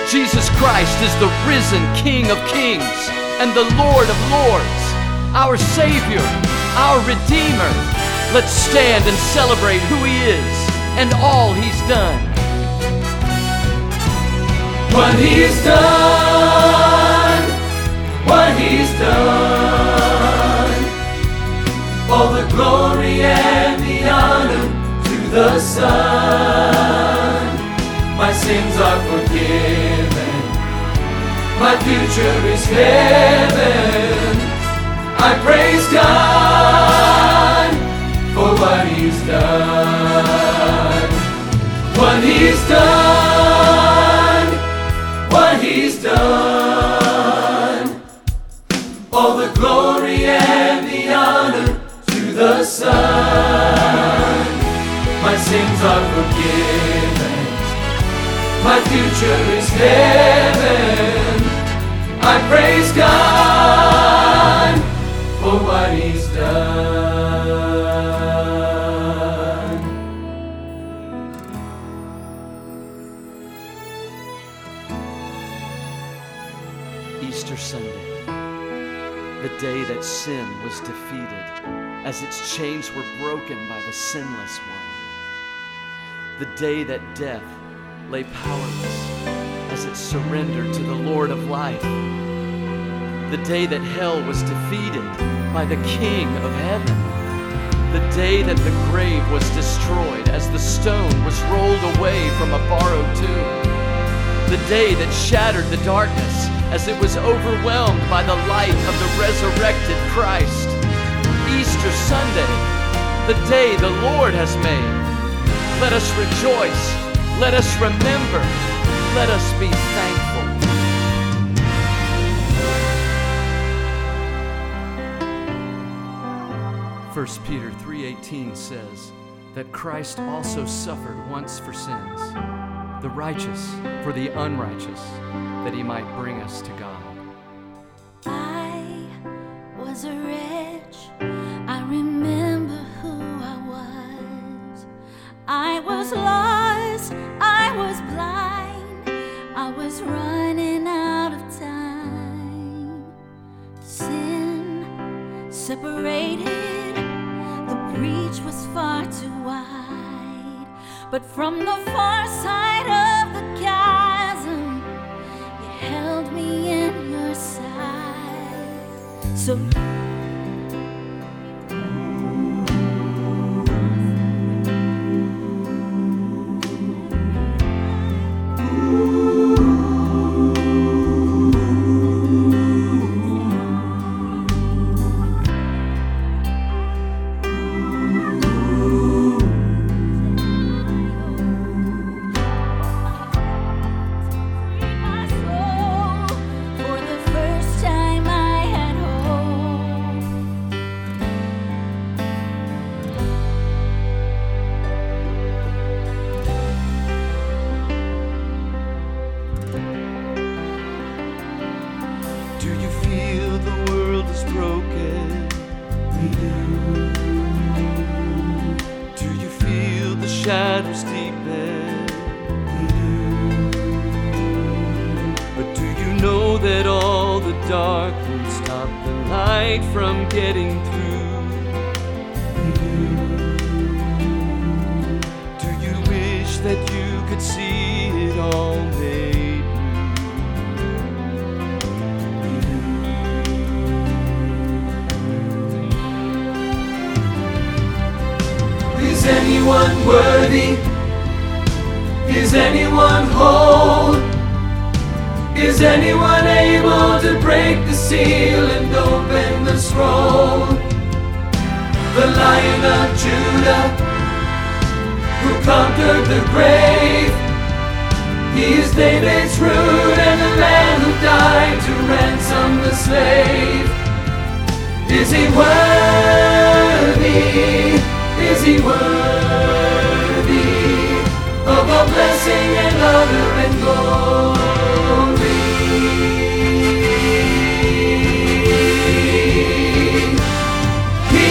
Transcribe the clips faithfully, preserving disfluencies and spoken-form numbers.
Jesus Christ is the risen King of kings and the Lord of lords, our Savior, our Redeemer. Let's stand and celebrate who He is and all He's done. What He's done, what He's done. All the glory and the honor to the Son. My sins are forgiven, my future is heaven. I praise God for what He's done. What He's done, what He's done. All the glory and the honor to the Son. My sins are forgiven, my future is heaven. I praise God for what He's done. Easter Sunday, the day that sin was defeated, as its chains were broken by the sinless one. The day that death lay powerless as it surrendered to the Lord of life. The day that hell was defeated by the King of heaven. The day that the grave was destroyed as the stone was rolled away from a borrowed tomb. The day that shattered the darkness as it was overwhelmed by the light of the resurrected Christ. Easter Sunday, the day the Lord has made. Let us rejoice. Let us remember. Let us be thankful. First Peter three eighteen says that Christ also suffered once for sins, the righteous for the unrighteous, that He might bring us to God. I was a wretch. I remember who I was. I was lost. I was blind. I was running out of time. Sin separated. The breach was far too wide. But from the far side of the chasm, You held me in Your side. So do you feel the world is broken? We do. Do you feel the shadows deepen? We do. But do you know that all the dark won't stop the light from getting through? We do. Do you wish that you could see it all made Is anyone worthy? Is anyone whole? Is anyone able to break the seal and open the scroll? The Lion of Judah, who conquered the grave. He is David's root and the Lamb who died to ransom the slave. Is He worthy? Is He worthy of all blessing and honor and glory? He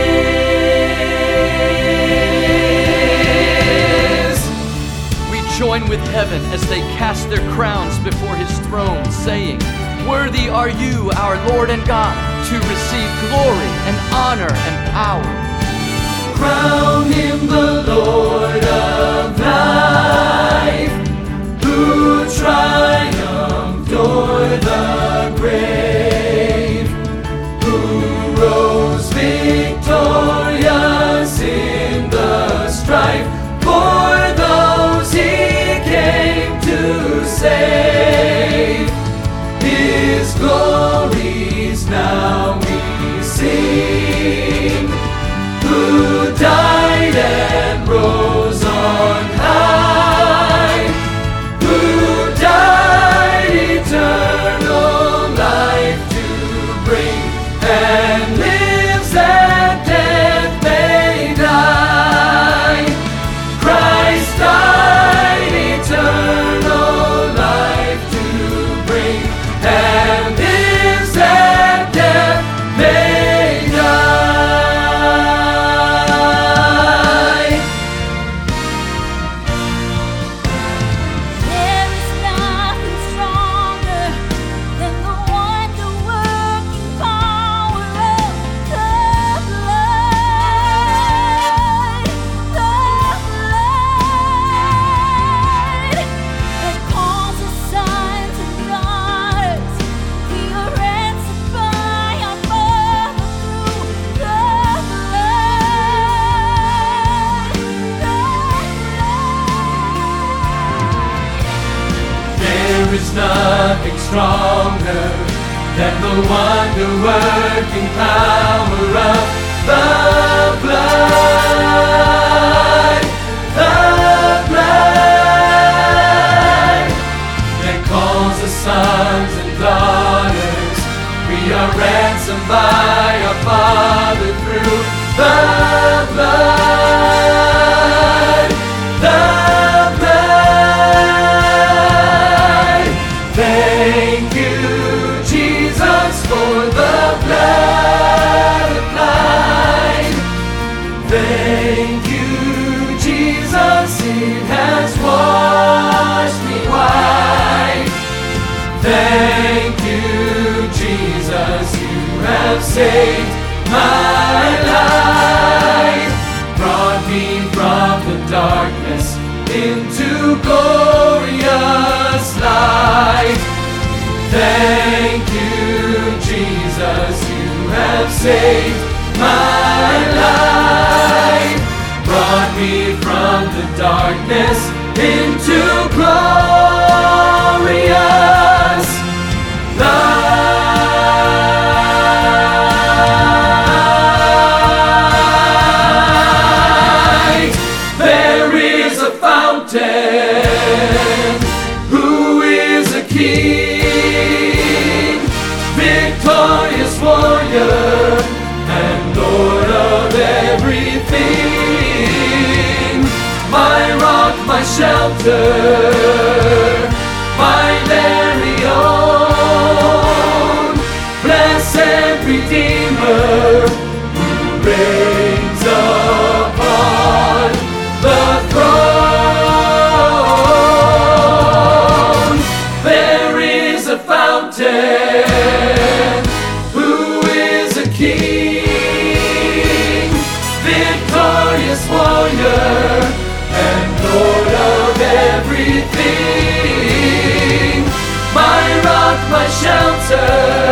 is. We join join with heaven as they cast their crowns before his throne, saying, "Worthy are you, our Lord and God, to receive glory and honor and power." Crown him the Lord of life, who triumphed o'er the grave, who rose victorious in the strife for those he came to save. His glories now we sing, who died and rose on high, who died eternal life to bring, and lives that death may die. Christ died eternal life to bring, and lives that death may die. There is nothing stronger than the wonder-working power of the blood, the blood that calls us sons and daughters. We are ransomed by our Father through the blood, the blood. There is nothing stronger than the wonder-working power of the blood, the blood that calls us sons and daughters. We are ransomed by our Father through the blood, the blood. Thank you, Jesus, for the blood applied. Thank you, Jesus, it has washed me white. Thank you, Jesus, you have saved my life, brought me from the darkness into glorious light. Thank you, Jesus, you have saved my life, brought me from the darkness into glorious light. There is a fountain, who is a king, victorious warrior, and Lord of everything. My rock, my shelter, my very own, blessed Redeemer, who reigns upon the throne. There is a fountain, who is a king, victorious warrior, and Lord of everything. My rock, my shelter,